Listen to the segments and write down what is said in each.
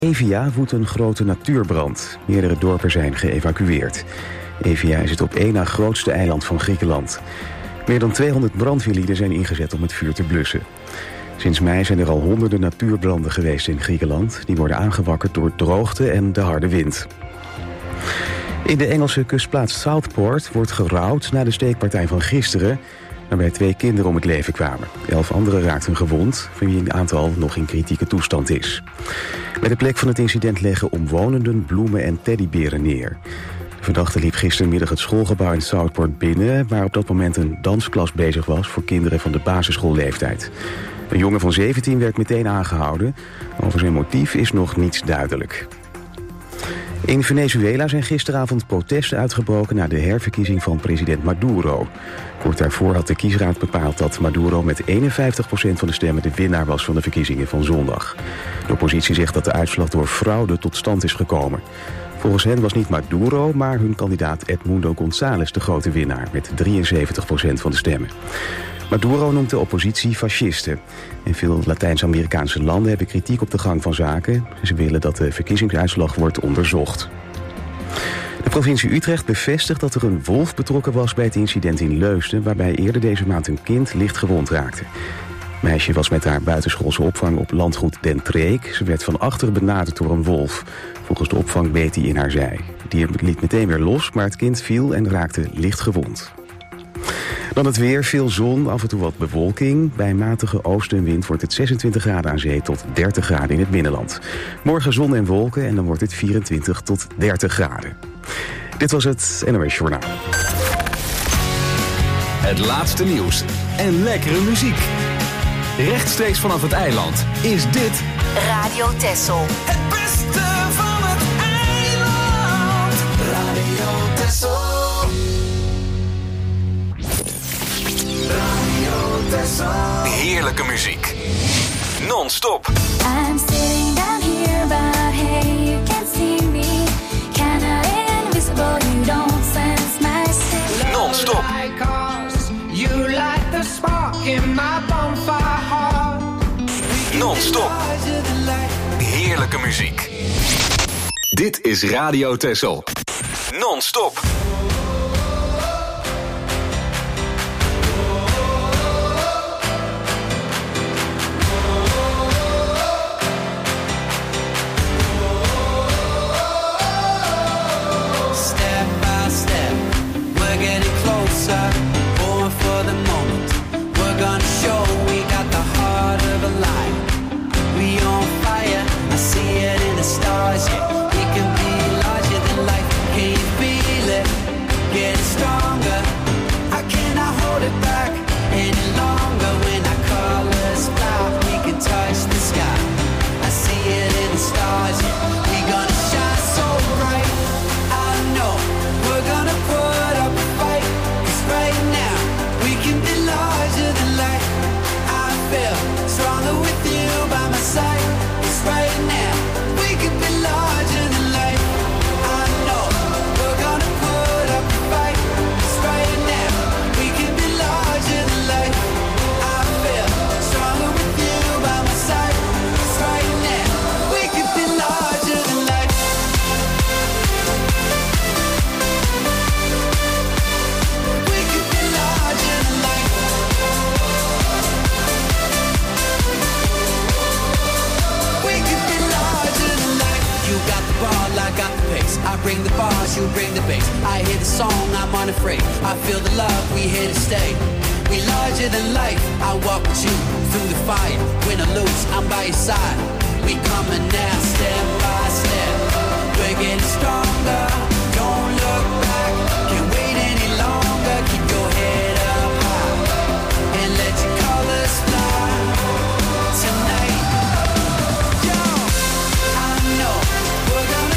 Evia woedt een grote natuurbrand. Meerdere dorpen zijn geëvacueerd. Evia is het op één na grootste eiland van Griekenland. Meer dan 200 brandweerlieden zijn ingezet om het vuur te blussen. Sinds mei zijn er al honderden natuurbranden geweest in Griekenland. Die worden aangewakkerd door droogte en de harde wind. In de Engelse kustplaats Southport wordt gerouwd na de steekpartij van gisteren, waarbij 2 kinderen om het leven kwamen. 11 anderen raakten gewond, van wie een aantal nog in kritieke toestand is. Bij de plek van het incident leggen omwonenden bloemen en teddyberen neer. De verdachte liep gistermiddag het schoolgebouw in Southport binnen, waar op dat moment een dansklas bezig was voor kinderen van de basisschoolleeftijd. Een jongen van 17 werd meteen aangehouden. Over zijn motief is nog niets duidelijk. In Venezuela zijn gisteravond protesten uitgebroken na de herverkiezing van president Maduro. Kort daarvoor had de kiesraad bepaald dat Maduro met 51% van de stemmen de winnaar was van de verkiezingen van zondag. De oppositie zegt dat de uitslag door fraude tot stand is gekomen. Volgens hen was niet Maduro, maar hun kandidaat Edmundo González de grote winnaar met 73% van de stemmen. Maduro noemt de oppositie fascisten. In veel Latijns-Amerikaanse landen hebben kritiek op de gang van zaken. Ze willen dat de verkiezingsuitslag wordt onderzocht. De provincie Utrecht bevestigt dat er een wolf betrokken was bij het incident in Leusden, waarbij eerder deze maand een kind licht gewond raakte. Het meisje was met haar buitenschoolse opvang op landgoed Den Treek. Ze werd van achter benaderd door een wolf. Volgens de opvang beet hij in haar zij. Het dier liet meteen weer los, maar het kind viel en raakte licht gewond. Dan het weer, veel zon, af en toe wat bewolking. Bij matige oostenwind wordt het 26 graden aan zee tot 30 graden in het binnenland. Morgen zon en wolken en dan wordt het 24 tot 30 graden. Dit was het NOS Journaal. Het laatste nieuws en lekkere muziek. Rechtstreeks vanaf het eiland is dit Radio Texel. Het beste van het eiland. Radio Texel. heerlijke muziek. Non-stop. I'm sitting down here, but hey, you can't see me. Kinda invisible, you don't sense my sin. Non-stop. You light the spark in my bonfire heart. Non-stop. Heerlijke muziek. Dit is Radio Texel. Non-stop. Bring the bars, you bring the bass. I hear the song, I'm unafraid. I feel the love, we here to stay. We larger than life. I walk with you through the fire. Win or lose, I'm by your side. We coming now, step by step. We're getting stronger. Don't look back. Can't wait any longer. Keep your head up high and let your colors fly tonight. Yo, I know we're gonna.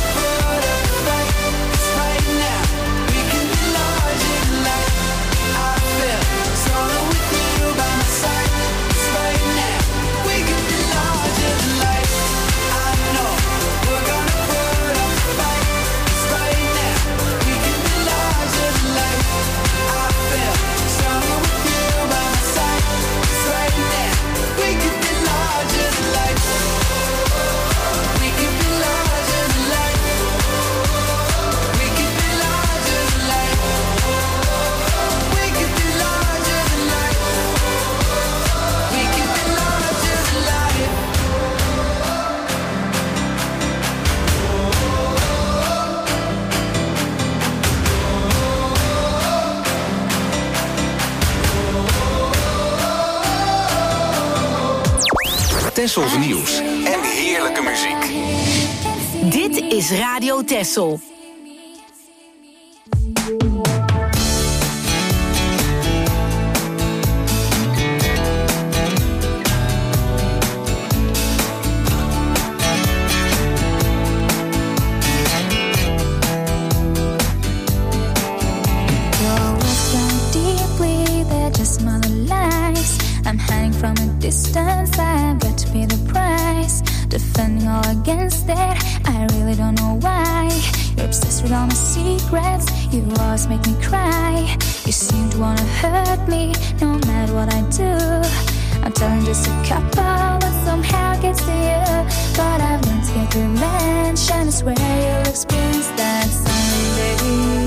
Tesselse nieuws en heerlijke muziek. Dit is Radio Tessel. From a distance, I've got to pay the price. Defending all against that, I really don't know why. You're obsessed with all my secrets, you always make me cry. You seem to wanna hurt me, no matter what I do. I'm telling just a couple, but somehow gets to you. But I've learned to get revenge, and I swear you'll experience that someday.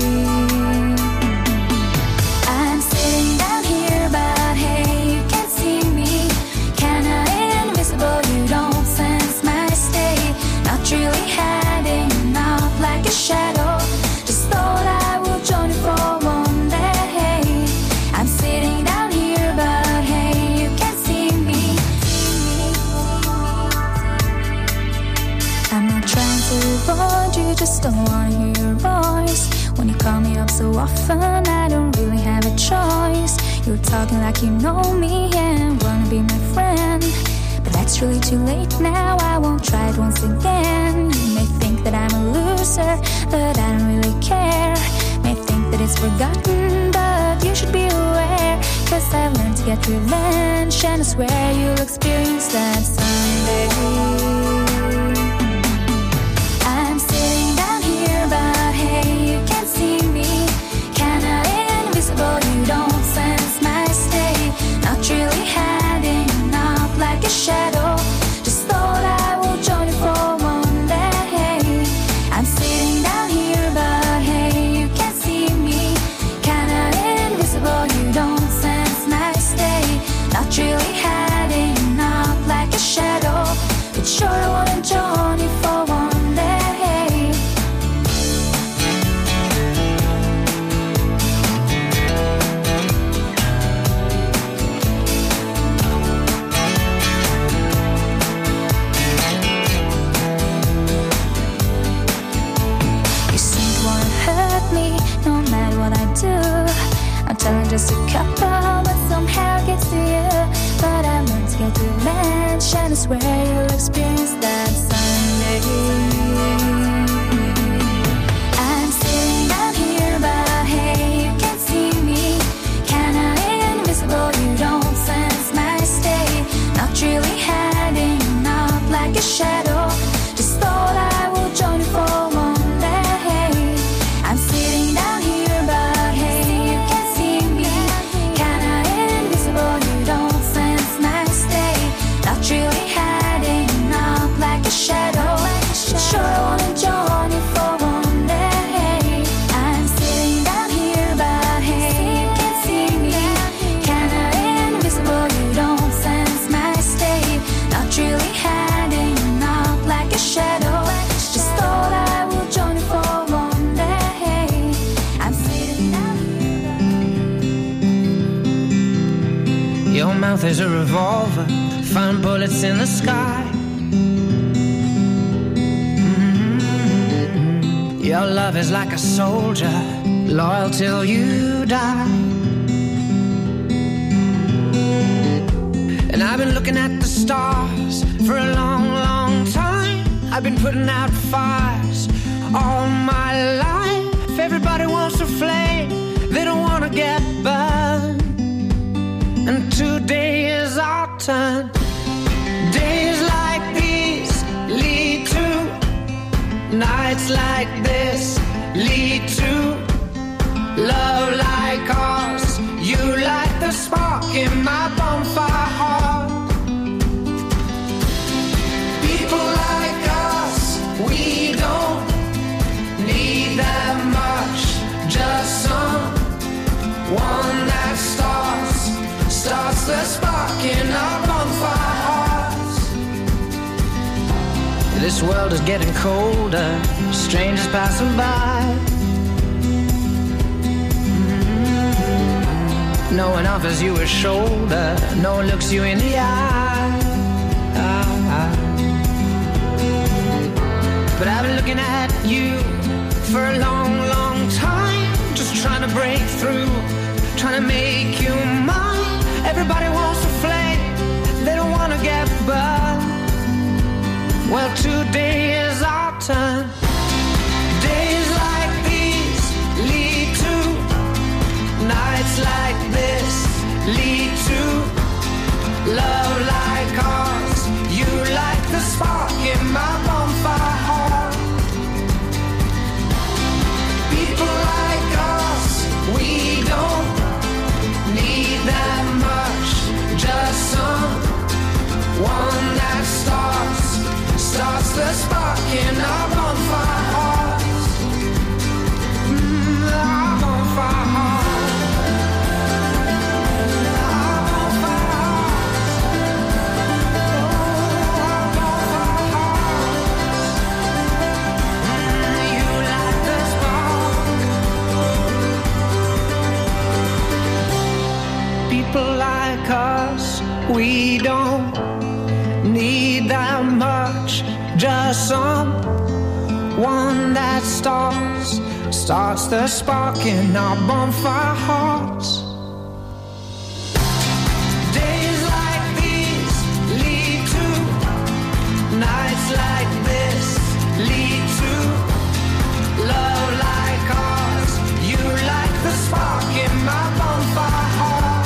I'm sitting down here, but hey, you can't see me. Kinda invisible, you don't sense my state. Not really hiding, not like a shadow. Just thought I would join you for one day. I'm sitting down here, but hey, you can't see me. I'm not trying to avoid you, just don't wanna hear your voice. When you call me up so often, I don't really have a choice. You're talking like you know me and wanna be my friend. But that's really too late now, I won't try it once again. You may think that I'm a loser, but I don't really care. May think that it's forgotten, but you should be aware. Cause I've learned to get revenge, and I swear you'll experience that someday. I'm sitting down here, but hey, you can't see me. Kinda invisible, you don't sense my state. Not really hiding, not like a shadow. Just thought I would join you for one day. I'm sitting down here, but hey, you can't see me. Kinda invisible, you don't sense my state. Not really hiding, not like a shadow. But sure I wanna join you for one day. I'm telling just a couple, but somehow gets to you. But I learned to get revenge, and I swear you'll experience that someday. I'm sitting down here, but hey, you can't see me. Kinda invisible, you don't sense my state. Not really hiding, not like a shadow. Just thought I would join you for one day. I'm sitting down here, but hey, you can't see me. Kinda invisible, you don't sense my state. Not really hiding, not like a shadow. But sure I wanna join you for one day. I'm sitting down here, but hey, you can't see me. Kinda invisible, you don't sense my state. Not really hiding, not like a shadow. Just thought I would join you for one day. I'm sitting down here. Your mouth is a revolver, find bullets in the sky. Your love is like a soldier, loyal till you die. And I've been looking at the stars for a long, long time. I've been putting out fires all my life. Everybody wants a flame, they don't want to get burned. And today is our turn. Days like these lead to nights like this, lead to love like ours. You light the spark in my bonfire heart. People like us, we don't need that much. Just someone that starts the spark in our bonfire hearts. This world is getting colder, strangers passing by. No one offers you a shoulder, no one looks you in the eye. but I've been looking at you for a long, long time, just trying to break through, trying to make you mine. Everybody wants to flame, they don't want to get burned. Well, today is our turn. Days like these lead to nights like this, lead to love like ours. You like the spark in my bonfire heart. People like us, we don't need that much, just someone that starts the spark in our bonfire hearts. Our bonfire hearts. Our bonfire hearts. Our bonfire hearts. You like the spark. People like us, we don't need that much, just someone that starts the spark in our bonfire hearts. Days like these lead to nights like this, lead to love like ours. You like the spark in my bonfire heart.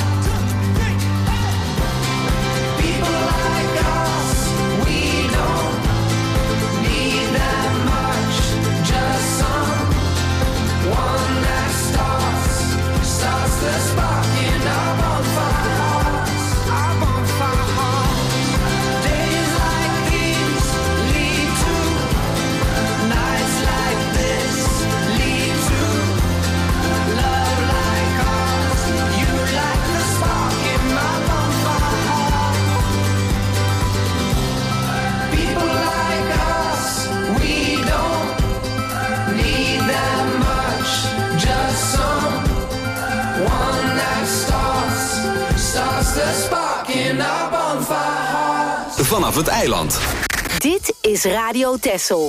People like us, we don't need that much, just someone that starts the spark in our bonfire hearts. Our bonfire hearts. Days like these lead to nights like this, lead to love like ours. You like the spark in my bonfire heart. People like us, we don't need that much, just someone that starts the spark in our bonfire hearts. Vanaf het eiland. Dit is Radio Texel.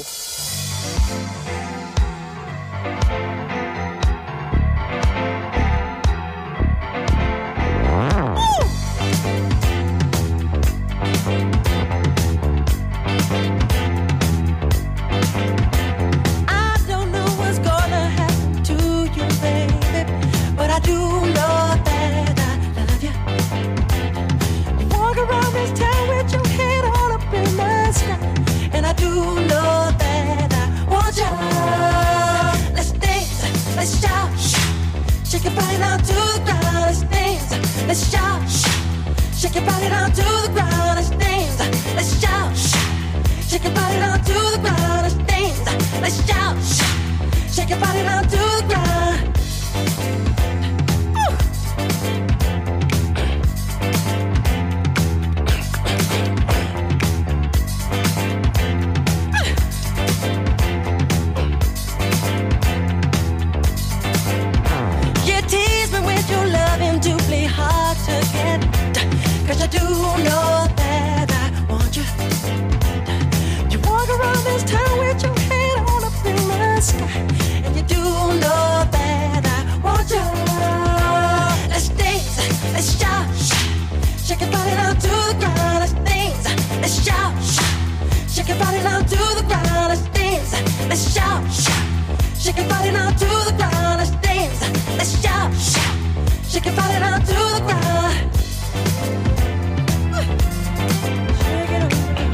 I don't know what's gonna happen to you, baby, but I do know that I love you. You walk around this town with your head all up in the sky, and I do know that I want you. Let's dance, let's shout, shake your body down to the ground. Let's dance, let's shout, shake your body down to the ground. Let's dance, let's shout, shake your body down to the ground. Let's dance, let's shout, shake your body down to the ground. You tease me with your loving, doubly hard to get, 'cause I do know that I want you. You walk around this town with your head all up in the sky, and you do know that I want you. Let's dance, let's shout, shake your body down to the ground. Let's dance, let's shout, shake your body down to the ground. Let's dance, let's shout, shake your body down to the ground. Let's dance, let's shout, shake your body down to the ground. Shake it up.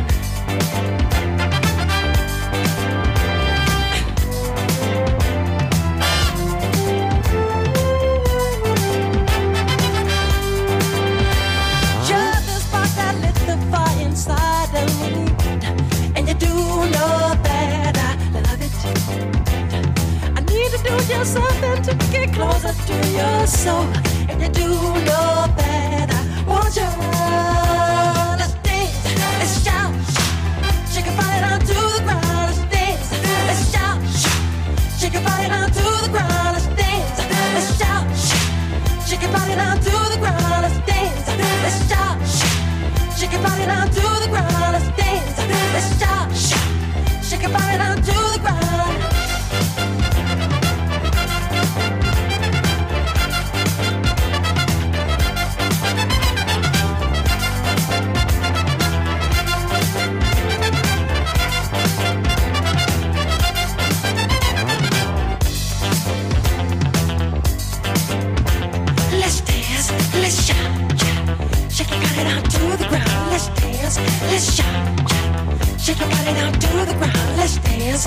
You're the spark that lit the fire inside of me, and you do know that I love it. I need to do just something to get closer to your soul, and you do know that I want you. Let's dance, let's shout, shake your body down to the ground. Let's dance, let's shout, shake your body down to the ground. Let's dance, let's shout, shake your body down to the ground. Let's dance, let's shout, shake your body down to the ground. Let's dance, let's shout, shake your body down to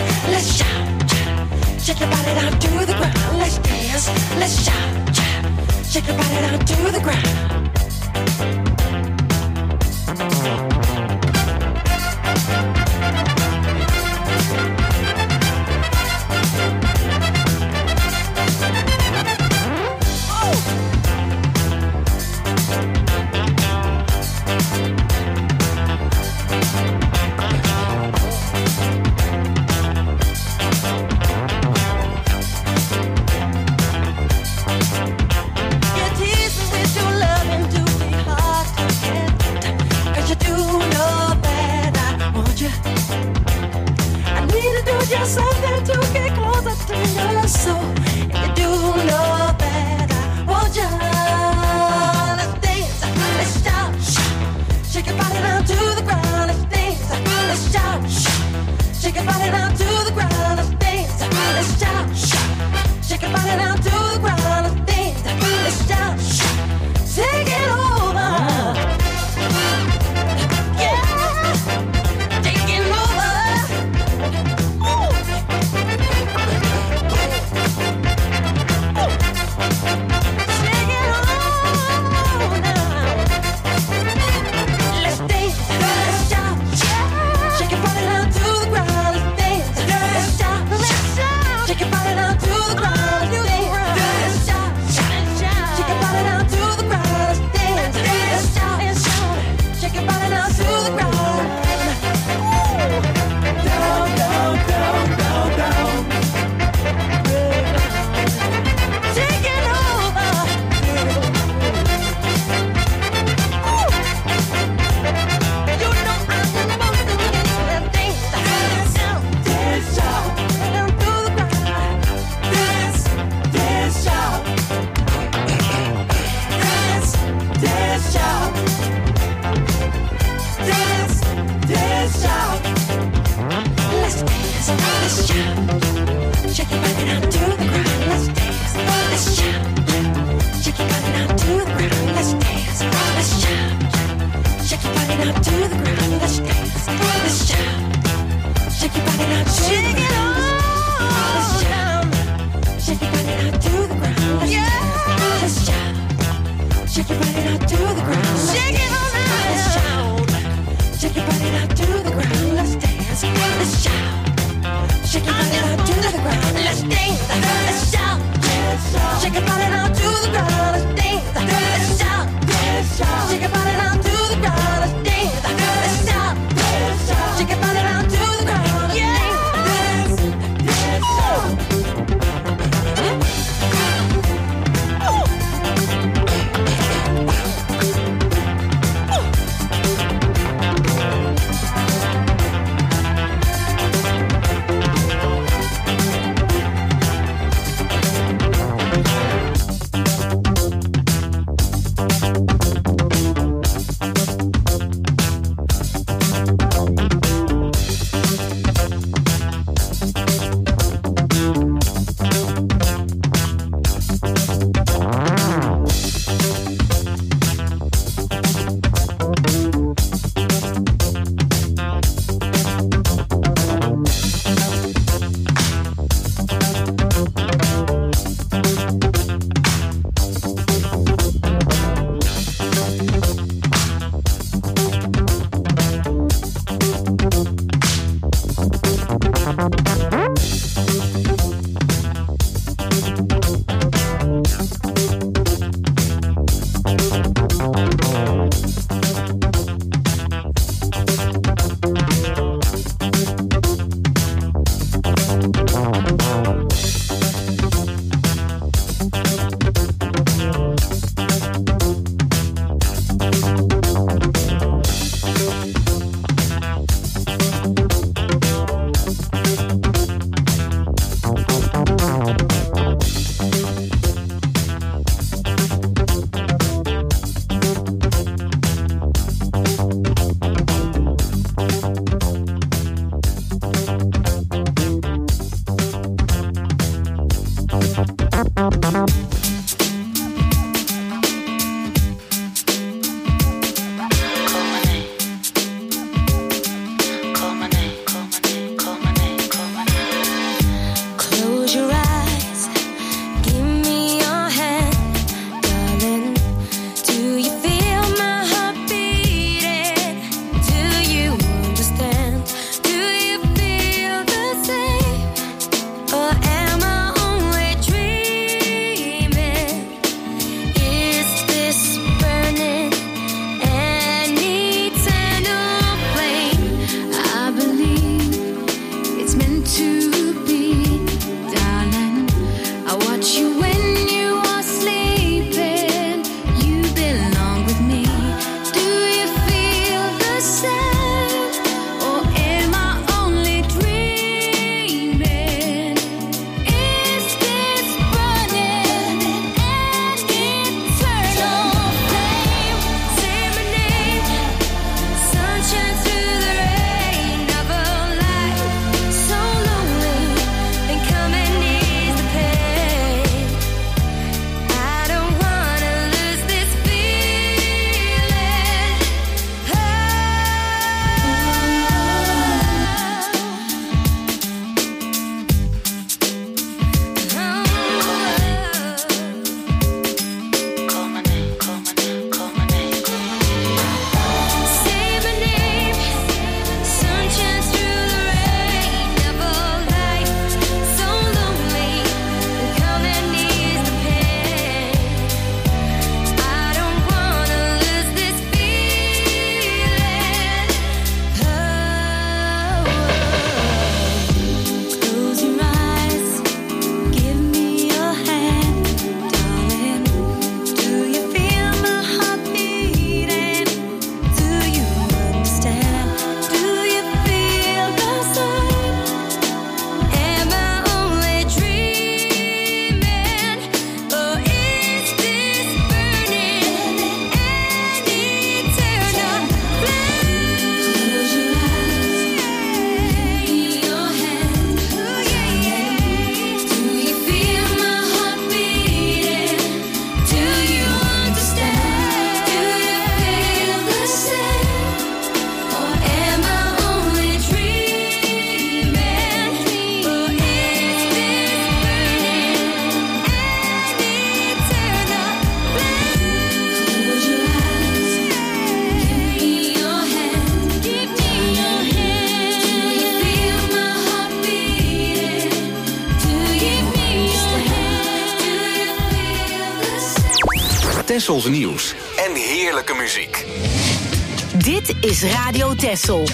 let's shout, shake your body down to the ground. Let's dance, let's shout, shake your body down to the ground. Something to get closer to your soul. If you do know better, won't you? Let's dance, let's shout, shake your body down to the ground. Let's dance, let's shout, shake your body down to the ground. Let's dance, let's shout, shake your body down to the ground. Let's dance, let's shout, take it over. Yeah, take it over. Tessels nieuws en heerlijke muziek. Dit is Radio Tessel.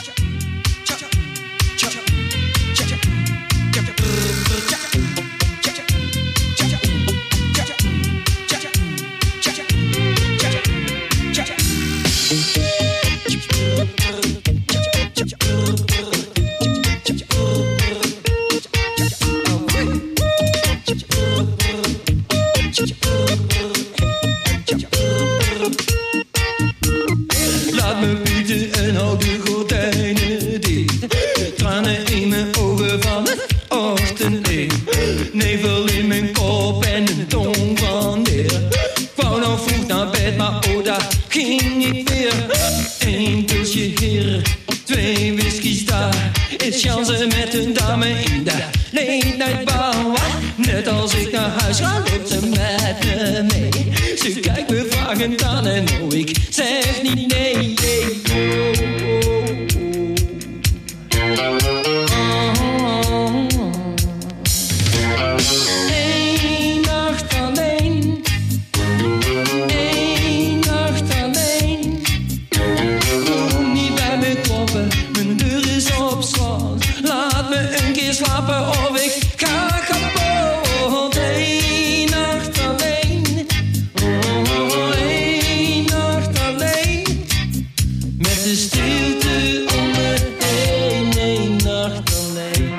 Laat me bieden en hou de gordijnen dicht. Tranen in mijn ogen van het ochtendlicht. Nevel in mijn kop en een tong van leer. Wou nou vroeg naar bed, maar oh, daar ging ik weer. 1 pilsje hier, 2 whiskies daar. Is chansen met een dame in de late night bar. Net als ik naar huis ga, loopt ze met me mee. Ze kijkt me vragend aan en oh, ik zeg niet nee. Eén nacht alleen. Eén nacht alleen. Kom niet bij me kloppen, mijn deur is op slot. Laat me een keer slapen of ik ga kapot. Eén nacht alleen. Oh, één nacht alleen. Met de stilte om me heen. Één nacht alleen.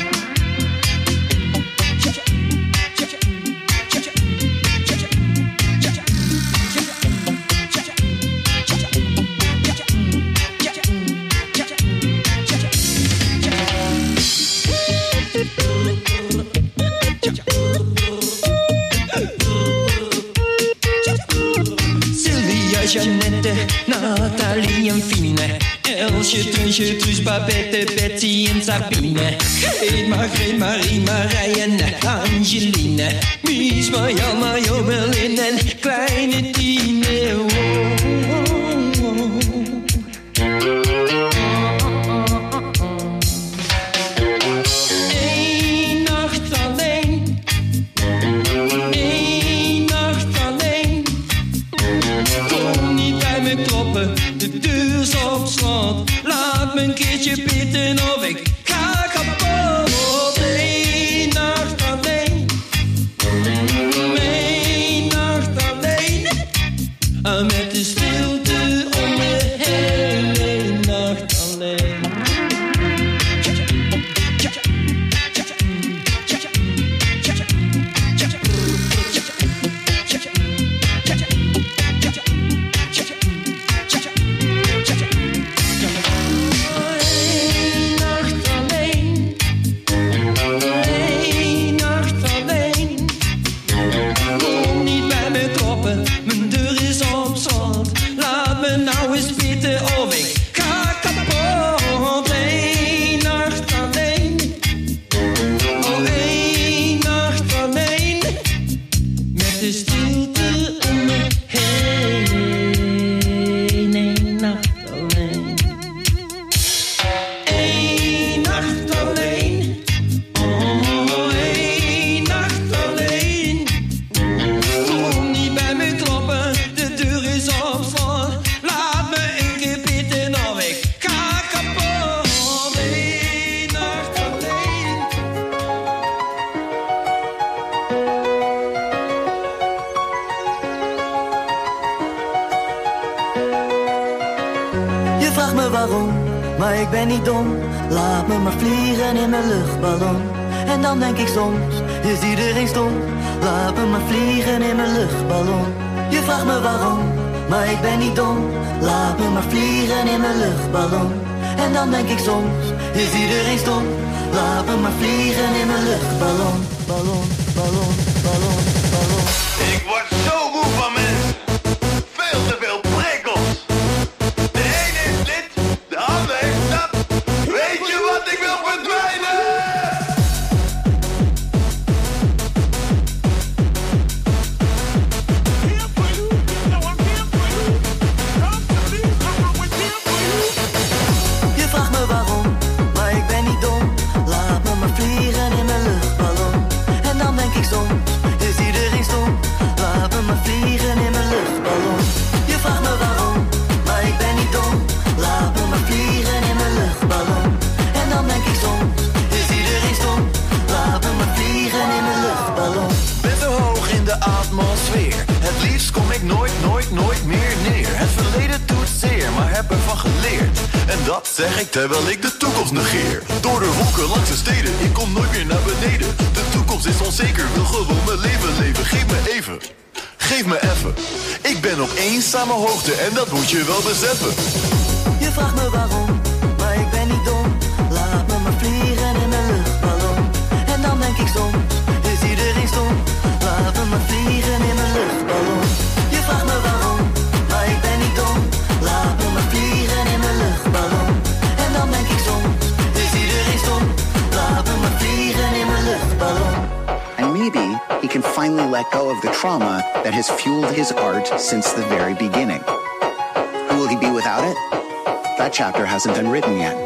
Sylvia, Jeannette, Nathalie en Fine. Elsje, Truusje, Truus, Babette, Betsy en Sabine. Greet, Margreet, Marie, Marije en Angeline. Mies, Marjan, Mario, Berlin en kleine Tine. Oh, oh, oh. Eén nacht alleen. Eén nacht alleen. Kom niet bij me kloppen, de deur is op slot. Laat me een keertje bidden of ik ga kapot. waarom, maar ik ben niet dom. Laat me maar vliegen in mijn luchtballon. En dan denk ik soms, is iedereen stom? Laat me maar vliegen in mijn luchtballon. Je vraagt me waarom, maar ik ben niet dom. Laat me maar vliegen in mijn luchtballon. En dan denk ik soms, is iedereen stom? Laat me maar vliegen in mijn luchtballon. Ballon, ballon, ballon, ballon. Ik word zo moe van mensen. Veel te veel prikkels. De ene heeft dit, de ander heeft dat. Weet je wat, ik wil verdwijnen! Je vraagt me waarom, maar ik ben niet dom. Laat me maar vliegen in mijn luchtballon. En dan denk ik soms, is iedereen stom? Laat me maar vliegen in mijn luchtballon. Je vraagt me waarom, maar ik ben niet dom. Laat me maar vliegen in mijn luchtballon. En dan denk ik soms, is iedereen stom? Laat me maar vliegen in mijn luchtballon. Ben zo hoog in de atmosfeer. Het liefst kom ik nooit, nooit, nooit meer neer. Het verleden doet zeer, maar heb ervan geleerd. En dat zeg ik terwijl ik de toekomst negeer. Door de wolken langs de steden, ik kom nooit meer naar beneden. De toekomst is onzeker, wil gewoon mijn leven leven. Geef me even, geef me even. Ik ben op eenzame hoogte en dat moet je wel beseffen. Je vraagt me waarom, maar ik ben niet dom. Laat me maar vliegen in mijn luchtballon. En dan denk ik soms, is iedereen stom? Laat me maar vliegen in mijn luchtballon. Je vraagt me waarom, maar ik ben niet dom. Laat me maar vliegen in mijn luchtballon. En dan denk ik soms, is iedereen stom? Laat me maar vliegen in mijn luchtballon. And maybe he can finally let go of the trauma that has fueled his art since the very beginning. Who will he be without it? That chapter hasn't been written yet.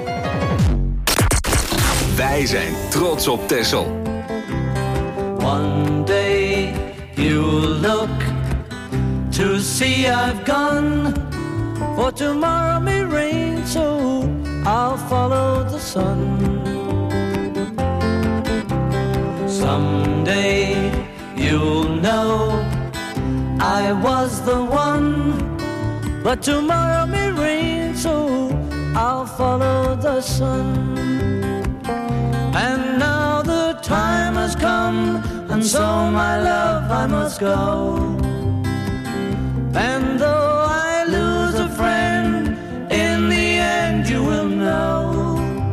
Wij zijn trots op Texel. One day you'll look to see I've gone, for tomorrow may rain, so I'll follow the sun. Someday you'll know I was the one, but tomorrow may rain, so I'll follow the sun. And now the time has come, and so my love I must go. And though I lose a friend, in the end you will know.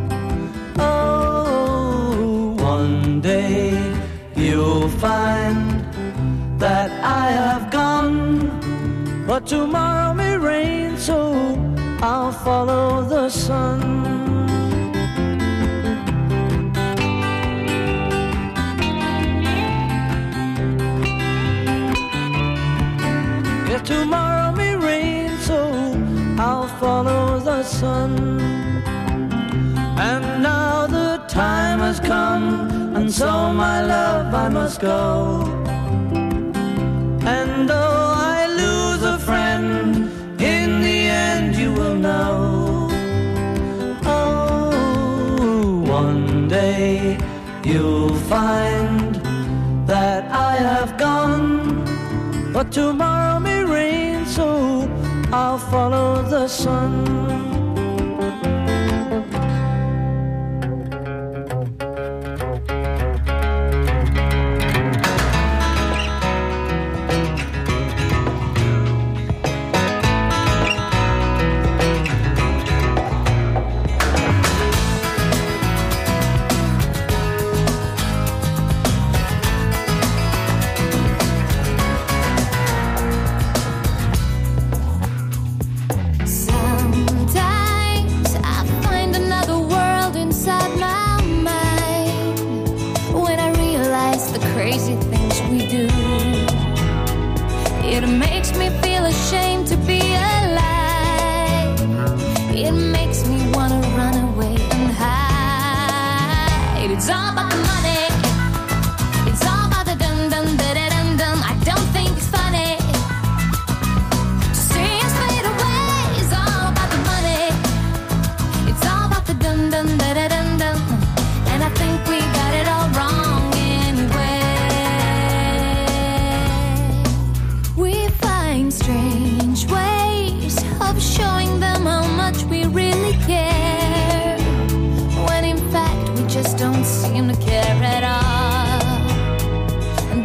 Oh, one day you'll find that I have gone, but tomorrow may rain, so I'll follow the sun. Tomorrow may rain, so I'll follow the sun. And now the time has come, and so my love I must go. And though I lose a friend, in the end you will know. Oh, one day you'll find that I have gone, but tomorrow may rain, so I'll follow the sun. Strange ways of showing them how much we really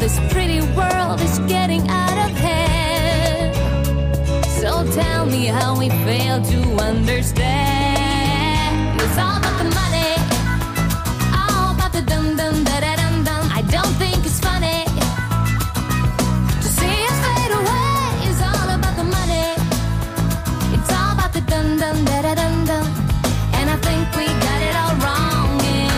this pretty world is getting out of hand. So tell me how we fail to understand. It's all about the money, all about the dum dum da da dum dum. I don't think it's funny to see us fade away. It's all about the money. It's all about the dum dum da da dum dum. And I think we got it all wrong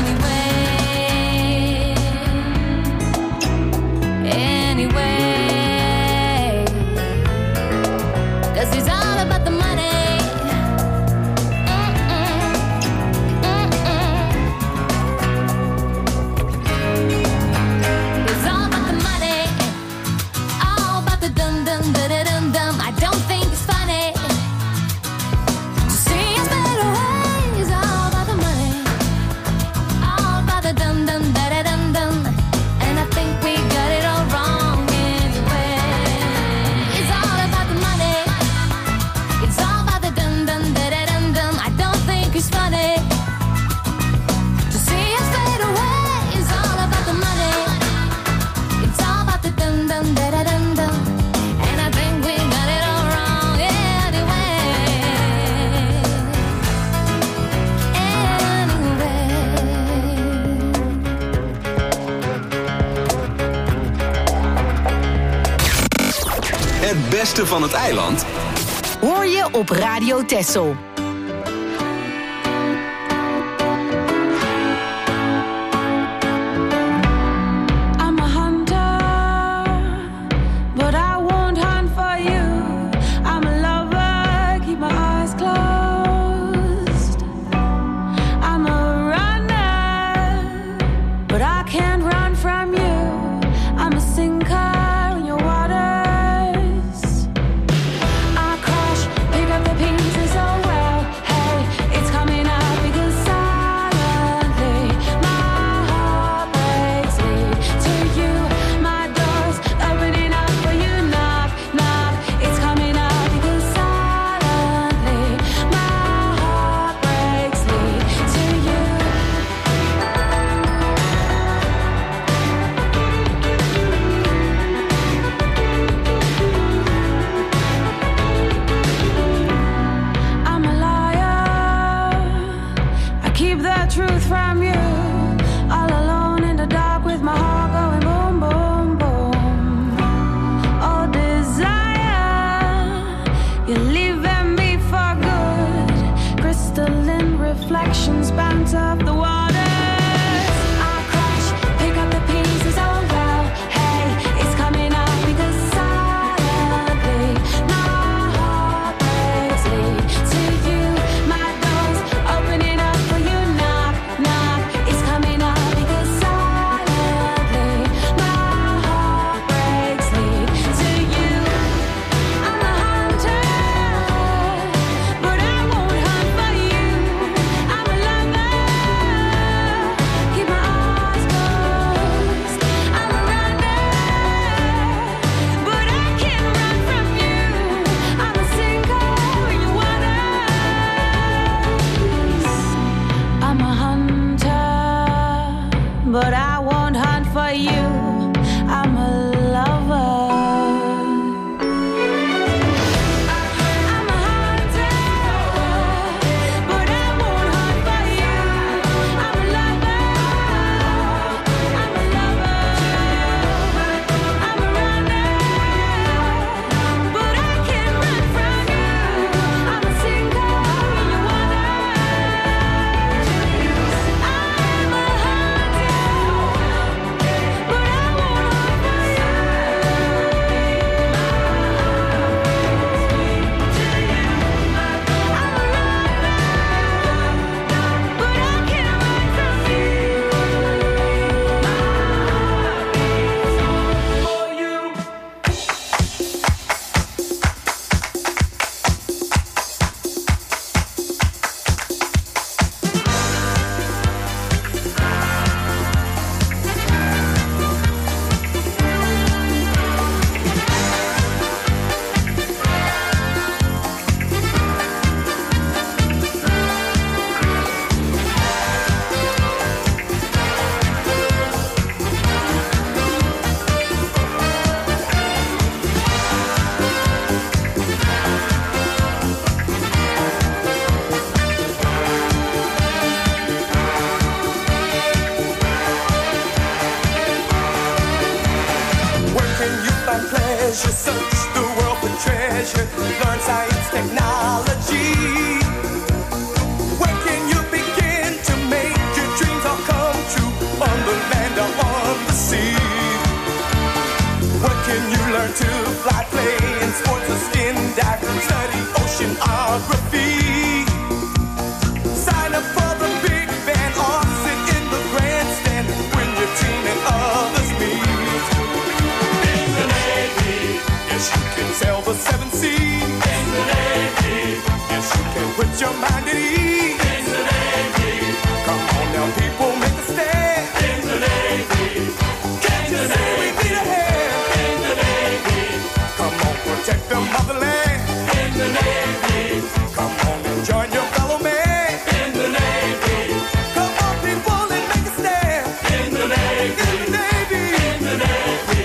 anyway. 'Cause it's all about the money. It's all about the money, all about the dum dum da da dum dum. I don't think it's funny to see us fade away. It's all about the money, all about the dum dum da da dum dum. And I think we got it all wrong anyway. It's all about the money, it's all about the dum dum da da dum dum. I don't think it's funny to see us fade away. It's all about the money, it's all about the dum dum da da dum dum. And I think we got it all wrong anyway. Het beste van het eiland Hoor je op Radio Texel. I'm a hunter, but I won't hunt for you. I'm a lover, keep my eyes closed. I'm a runner, but I can't run from you. I'm a sinker in your waters. I crash, pick up the pieces, oh well. Hey, it's coming up because silently my heart breaks me to you. My door's opening up for you. Knock, knock. It's coming up because silently my heart breaks me to you. I'm a liar. I keep the truth from you. All alone in the dark with my heart going boom, boom, boom. Oh, desire, you're leaving me for good. Crystalline reflections bounce off the waters. I crash, pick up the pieces, oh well. Hey, it's coming up because silently my heart breaks me to you. My door's opening up for you. Knock, knock. It's coming up because silently my heart breaks me to you. I'm a hunter, but I won't hunt for you. I'm a lover, keep my eyes closed. I'm a runner, but I can't run from you. I'm a sinker in your waters. I'm a hunter, but I won't hunt for you. I'm a lover. I'm a hunter, but I won't hunt for you. I'm a lover. I'm a lover. I'm a runner, but I can't run from you. I'm a sinker in your waters. I'm a hunter, but I won't hunt for you. pleasure, search the world for treasure, learn science, technology. Where can you begin to make your dreams all come true, on the land or on the sea? Where can you learn to fly, play in sports or skin dive, study oceanography? Sign up for the big band or sit in the grandstand when your team and others meet. In the Navy, yes you can sail the seven seas. In the Navy, yes you can put your mind at ease. In the Navy, come on now people, make a stand. In the Navy, can't you see we need a hand? In the Navy, come on, protect the motherland. In the Navy, come on and join your fellow man. In the Navy, come on people and make a stand. In the Navy, in the Navy, in the Navy.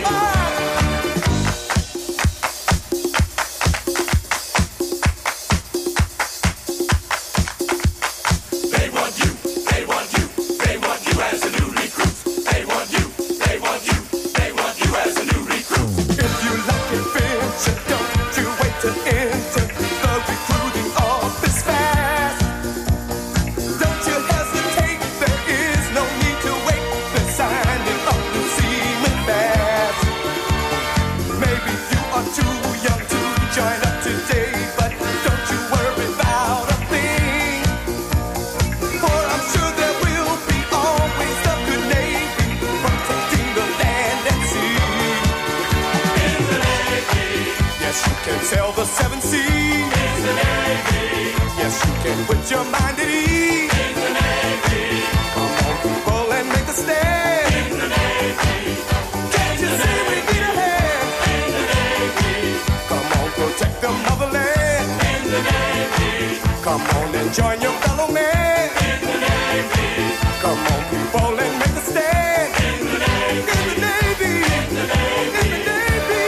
They want you, they want you, they want you as a new recruit. They want you, they want you, they want you as a new recruit. If you like adventure, don't you wait to enter the recruiting office fast. Don't you hesitate, there is no need to wait. They're signing up new seamen fast. Maybe you are too young to join up today, but don't you worry about a thing. For I'm sure there will be always a good Navy protecting the land and sea. In the Navy, yes you can sail the seven seas. In the Navy, yes you can put your mind at ease. In the Navy, come on people and make a stand. In the Navy, can't you see we need a hand? In the Navy, come on protect the motherland. In the Navy, come on and join your fellow man. In the Navy, come on people and make a stand. In the Navy, in the Navy, in the Navy, in the Navy.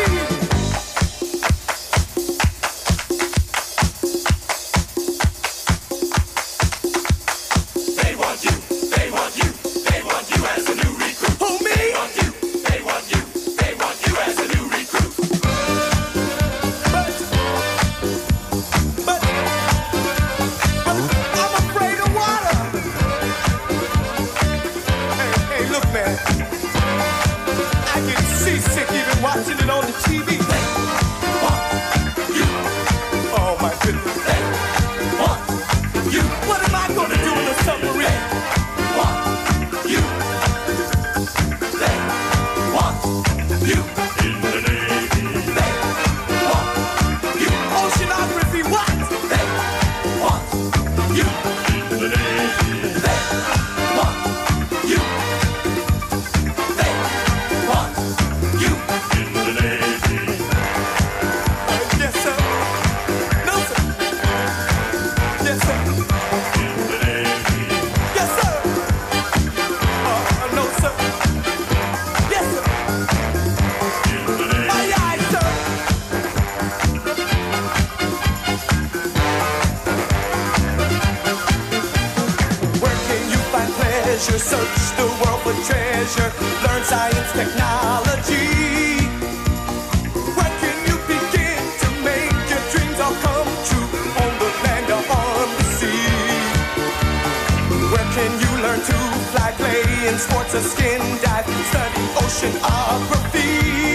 They want you, they want you, they want you as a new recruit. Who, me? They want you, they want you, they want you as a new recruit. But I'm afraid of water. Hey, look, man. I get seasick even watching it on the TV. They want you. Oh, my goodness. They want you. What am I going to do in a submarine? They want you. They want you. In the Navy. They want you. Oceanography, what? They want you. In the Navy. They want you. They want you. In the Navy. Yes, sir. No, sir. Yes, sir. In the Navy. Yes, sir. No, sir. Yes, sir. In the Navy. Aye, aye, sir. Where can you find pleasure? Search the world for treasure. Learn science, technology. Where can you begin to make your dreams all come true, on the land or on the sea? Where can you learn to fly, play in sports or skin dive, study oceanography?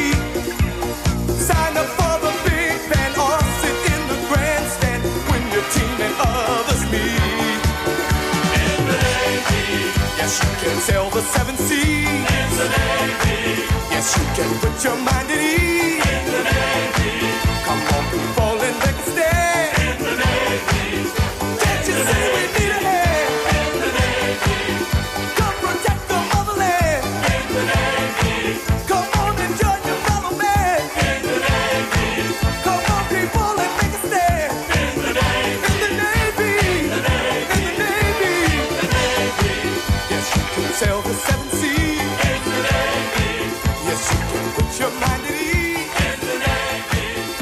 Sign up for the big band or sit in the grandstand when your team and others meet. In the Navy, yes you can sail the seven seas. In the Navy, yes you can put your mind at ease. In the Navy, come on people and make a stand. In the Navy, can't you see we need a hand? In the Navy, come protect the motherland. In the Navy, come on and join your fellow man. In the Navy, come on people and make a stand. In the Navy, in the Navy, in the Navy, in the Navy, in the Navy, yes you can sail the seven seas. In the Navy, yes you can put your mind at ease. In the Navy,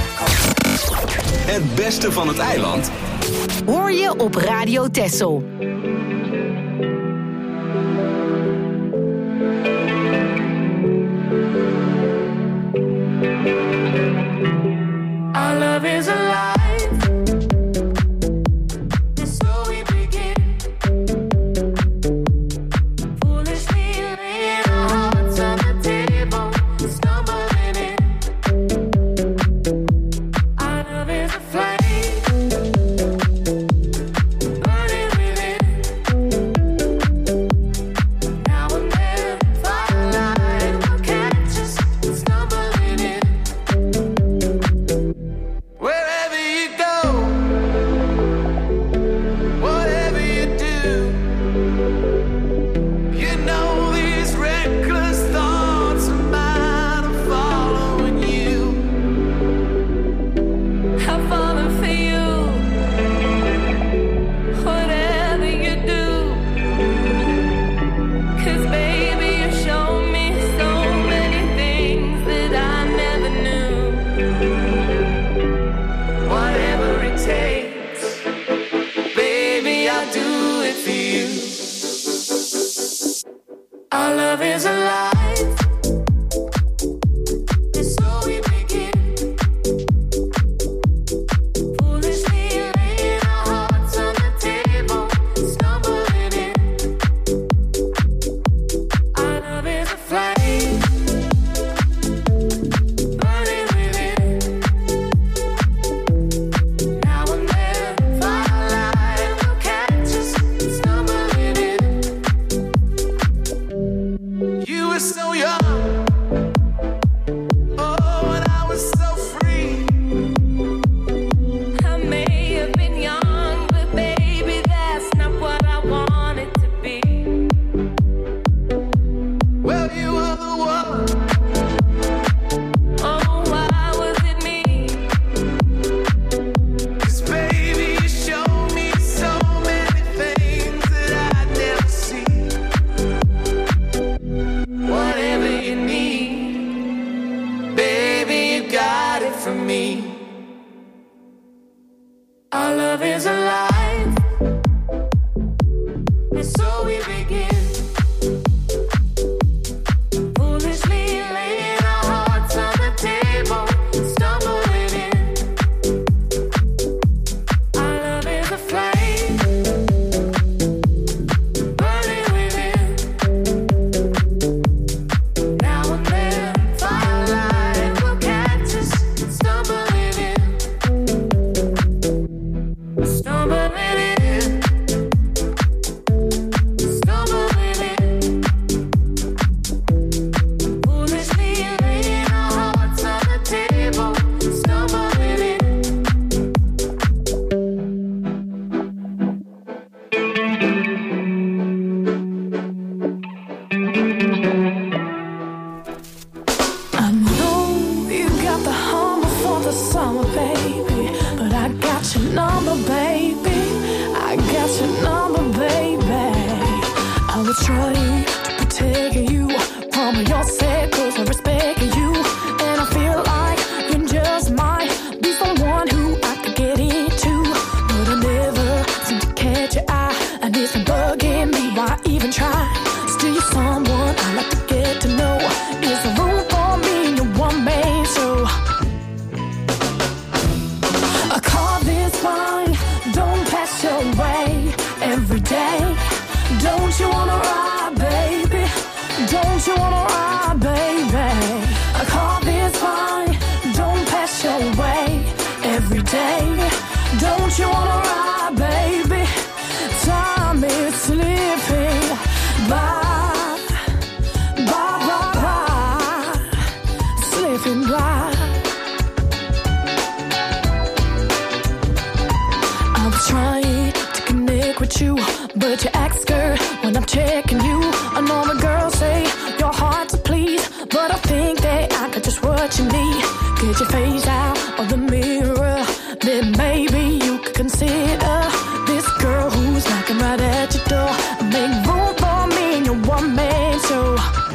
Het beste van het eiland Hoor je op Radio Texel. so young. Oh, and I was so free. I may have been young, but baby, that's not what I wanted to be. Well, you were the one. Oh, why was it me? 'Cause baby, you showed me so many things that I'd never see. Whatever you need, baby, you got it from me. Our love is alive, and so we begin. Foolishly laying our hearts on the table, stumbling in. Our love is a flame, burning within. Now and then, firelight will catch us, stumbling in. Stumbling in. Stumbling in. Foolishly laying our hearts on the table, stumbling in. I know you got the hummer for the summer, baby, but I got your number, baby. I got your number, baby. I was trying to protect you from yourself, 'cause I respect you, and I feel like you just might be someone who I could get into, but I never seem to catch your eye, and it's been bugging me. Why even try? Still, you're someone I like to get to know. Is there room for me in your one man show? I call this fine, don't pass your way every day. Don't you wanna ride, baby? Don't you wanna ride, baby? I call this fine, don't pass your way every day. Don't you wanna ride, baby? Time is slipping by, slipping by. I was trying to connect with you, but you act scared when I'm checking you. I know the girls say your heart's a please, but I think that I got just what you need. Get your face out of the mirror, then maybe you could consider this girl who's knocking right at your door. Make room for me in your one man show.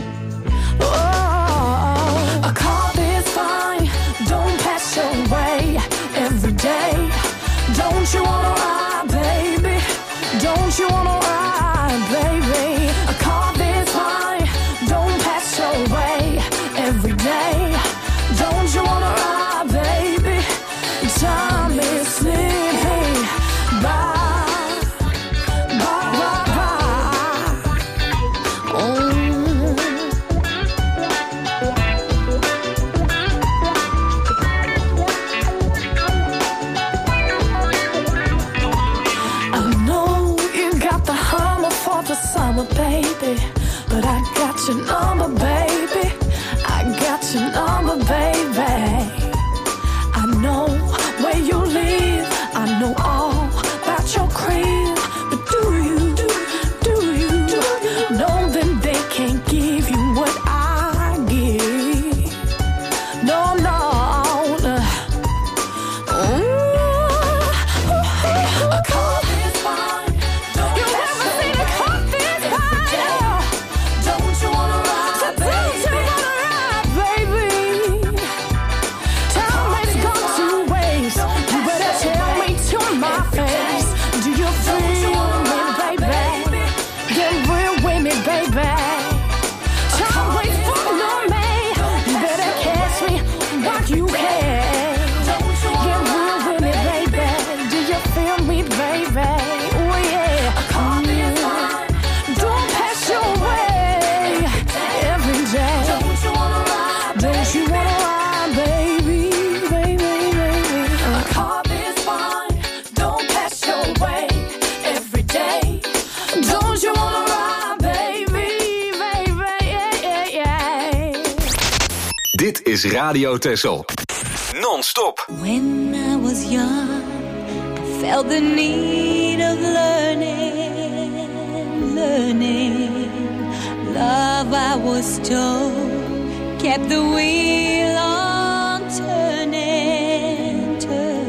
Oh, I call this fine, don't pass your way every day. Don't you wanna ride, baby? Don't you wanna ride, baby? I call this fine, don't pass your way every day. Don't you wanna ride, baby? Time is slipping by. I know you got the hummer for the summer, baby, but I got your number, baby. I got your number, baby. I know where you live, I know all about your crib, but do you know that they can't give you what I give? No, no. A call is fine. You never seen a call this fine. Don't you wanna ride, baby? Dit is Radio Texel. Non-stop. When I was young, I felt the need of learning. Love, I was told, kept the wheel on turning.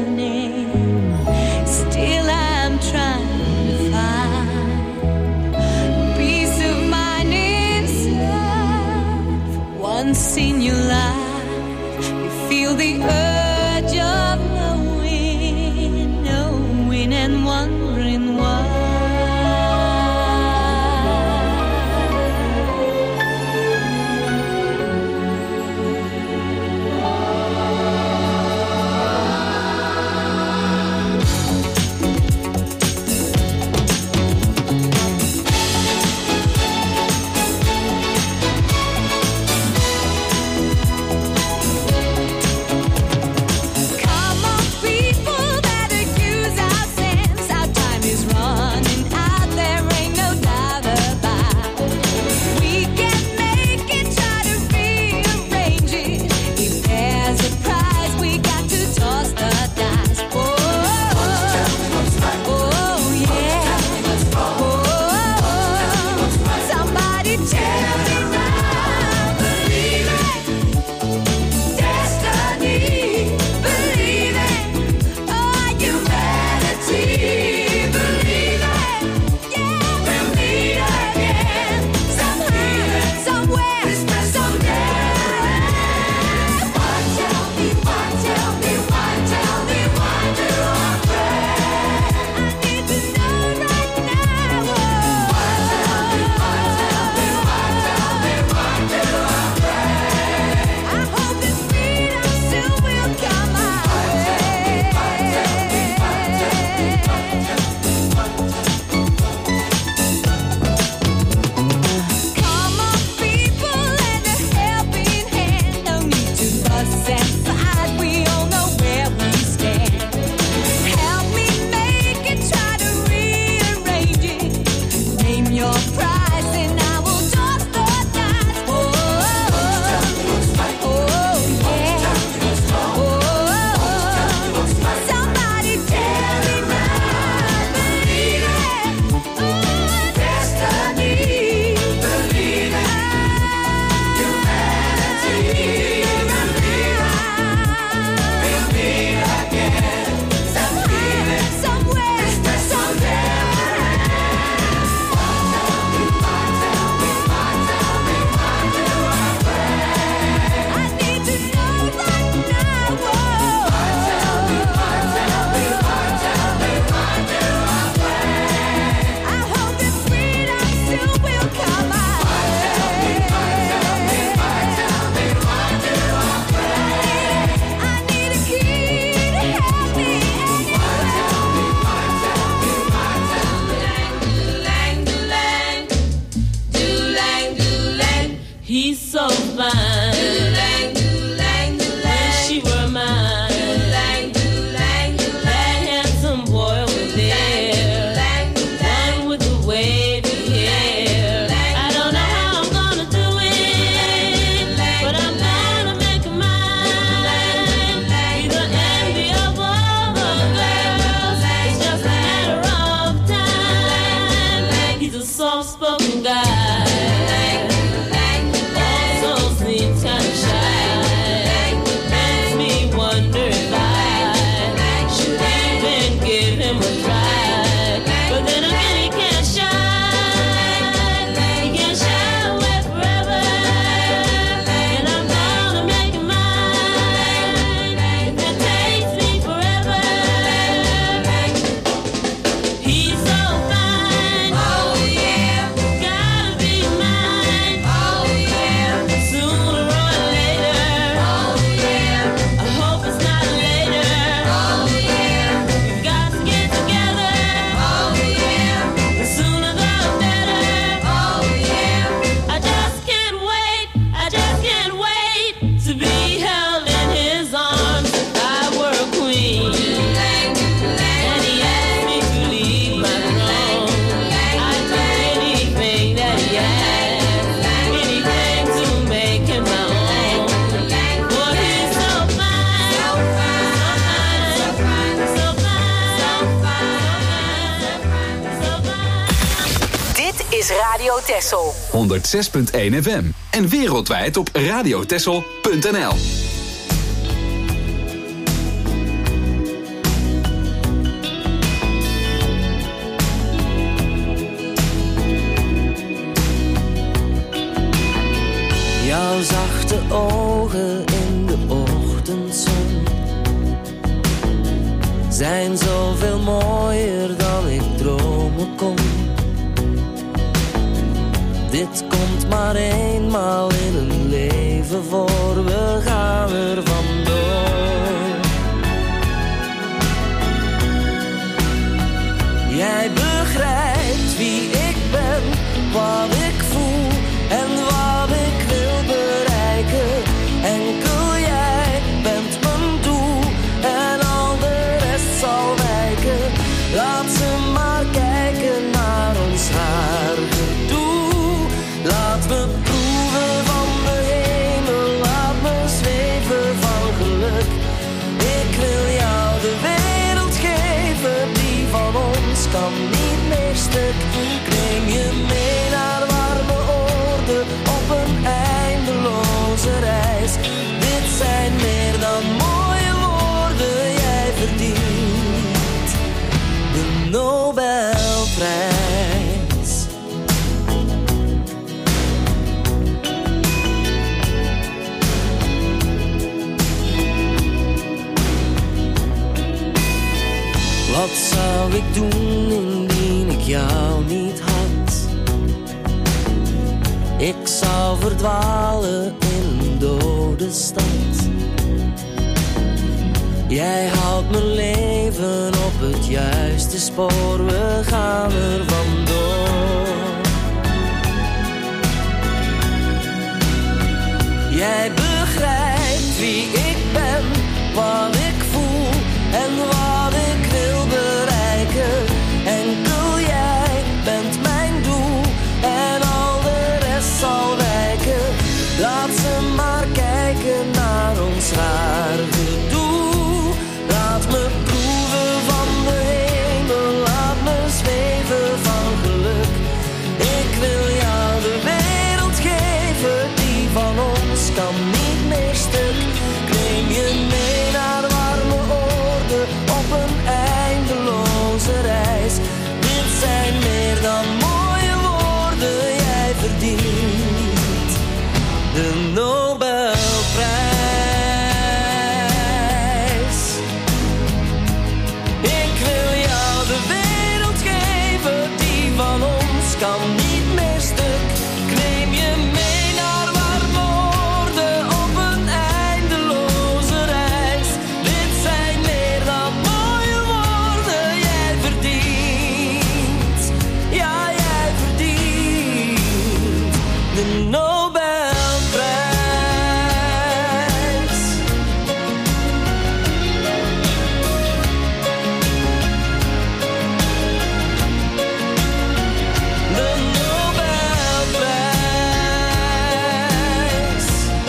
Still I'm trying to find peace of mind inside. For once in your life, you feel the urge of knowing and wondering why. Soft-spoken guy, also seems kind of shy. Texel. 106.1 FM. En wereldwijd op radiotexel.nl. Jouw zachte ogen in de ochtendzon zijn zoveel mooier dan ik dromen kon. Dit komt maar eenmaal in een leven voor, we gaan er vandoor. Jij begrijpt wie ik ben, wat ik voel en wat ik wil bereiken. Enkel jij bent mijn doel en al de rest zal wijken. Laat ze maar kijken naar ons haar gedoe. Laat me proeven van de hemel, laat me zweven van geluk. Ik wil jou de wereld geven, die van ons kan niet meer stuk. Ik neem je mee naar warme oorden op een eindeloze reis. Dit zijn meer dan mooie woorden, jij verdient de Nobelprijs. Wat zou ik doen indien ik jou niet had? Ik zou verdwalen in een dode stad. Jij houdt mijn leven op het juiste spoor, we gaan er vandoor. Jij begrijpt wie ik ben, wat ik voel en wat ik wil bereiken. Enkel jij bent mijn doel en al de rest zal wijken. Laat ze maar kijken naar ons haar gedoe. Laat me proeven van de hemel, laat me zweven van geluk. Ik wil jou de wereld geven, die van ons kan niet meer stuk. Ik neem je mee naar warme oorden op een eindeloze reis. Dit zijn meer dan mooie woorden, jij verdient de Nobelprijs. Ik wil jou de wereld geven, die van ons kan niet meer stuk. Ik neem je mee naar warme oorden op een eindeloze reis. Dit zijn meer dan mooie woorden, jij verdient, ja jij verdient de Nobelprijs. De Nobelprijs.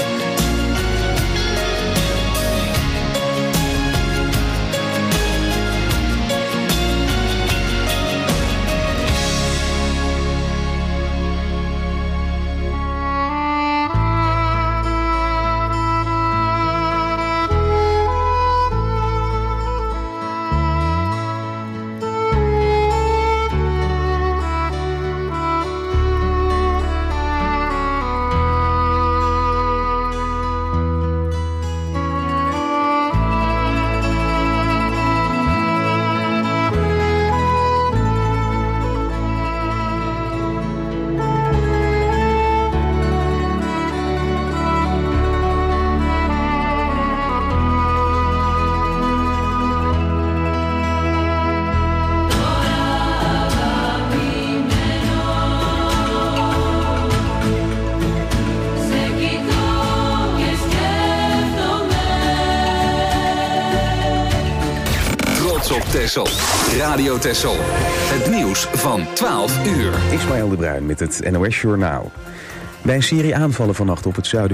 Op Texel. Radio Texel. Het nieuws van 12 uur. Ismaël de Bruin met het NOS Journaal. Bij een serie aanvallen vannacht op het zuiden